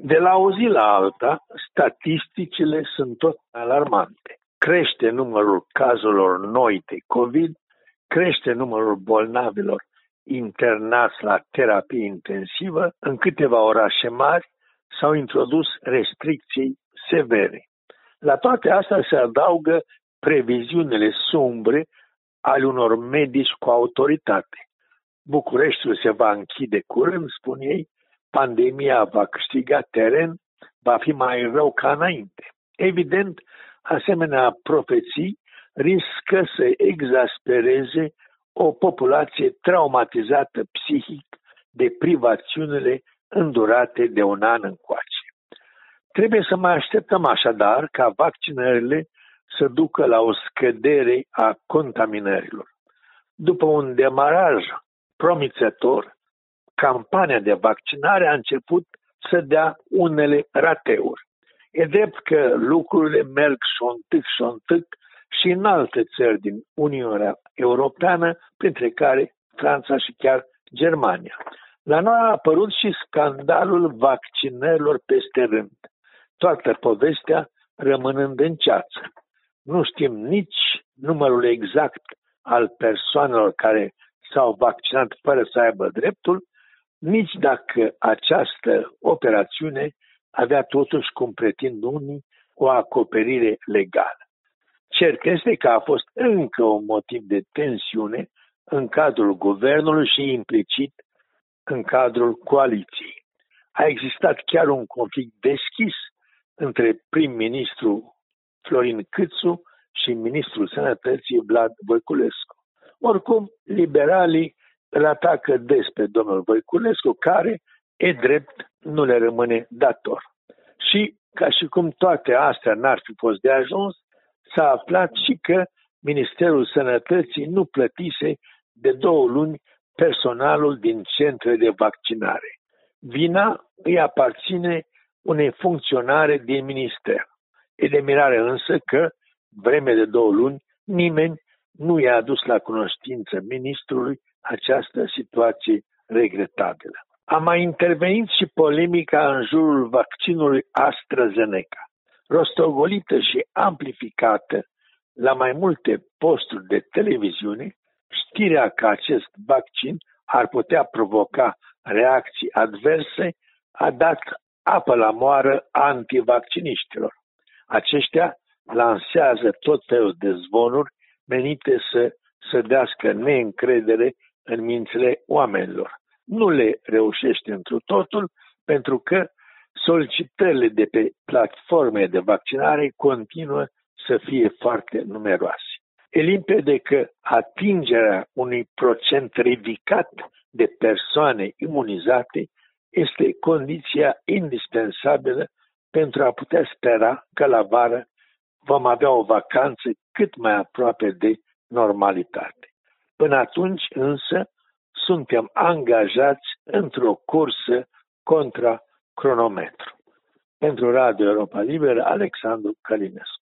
De la o zi la alta, statisticile sunt tot alarmante. Crește numărul cazurilor noi de COVID, crește numărul bolnavilor internați la terapie intensivă. În câteva orașe mari s-au introdus restricții severe. La toate astea se adaugă previziunile sumbre ale unor medici cu autoritate. Bucureștiul se va închide curând, spun ei, pandemia va câștiga teren, va fi mai rău ca înainte. Evident, asemenea profeții riscă să exaspereze o populație traumatizată psihic de privațiunile îndurate de un an încoace. Trebuie să mai așteptăm așadar ca vaccinările să ducă la o scădere a contaminărilor. După un demaraj promițător, campania de vaccinare a început să dea unele rateuri. E drept că lucrurile merg șontâc și în alte țări din Uniunea Europeană, printre care Franța și chiar Germania. La noi a apărut și scandalul vaccinărilor peste rând, toată povestea rămânând în ceață. Nu știm nici numărul exact al persoanelor care s-au vaccinat fără să aibă dreptul, nici dacă această operațiune avea totuși, cum pretind unii, o acoperire legală. Cert este că a fost încă un motiv de tensiune în cadrul guvernului și implicit în cadrul coaliției. A existat chiar un conflict deschis între prim-ministru Florin Câțu și ministrul Sănătății Vlad Voiculescu. Oricum, liberalii îl atacă des pe domnul Voiculescu, care, e drept, nu le rămâne dator. Și, ca și cum toate astea n-ar fi fost de ajuns, s-a aflat și că Ministerul Sănătății nu plătise de 2 luni personalul din centre de vaccinare. Vina îi aparține unei funcționare din minister. E de mirare însă că, vreme de 2 luni, nimeni nu i-a adus la cunoștință ministrului această situație regretabilă. A mai intervenit și polemica în jurul vaccinului AstraZeneca, rostogolită și amplificată la mai multe posturi de televiziune. Știrea că acest vaccin ar putea provoca reacții adverse a dat apă la moară antivacciniștilor. Aceștia lansează tot felul de zvonuri menite să sădească neîncredere în mințile oamenilor. Nu le reușește întru totul, pentru că solicitările de pe platforme de vaccinare continuă să fie foarte numeroase. E limpede că atingerea unui procent ridicat de persoane imunizate este condiția indispensabilă pentru a putea spera că la vară vom avea o vacanță cât mai aproape de normalitate. Până atunci, însă, suntem angajați într-o cursă contra cronometru. Pentru Radio Europa Liberă, Alexandru Călinescu.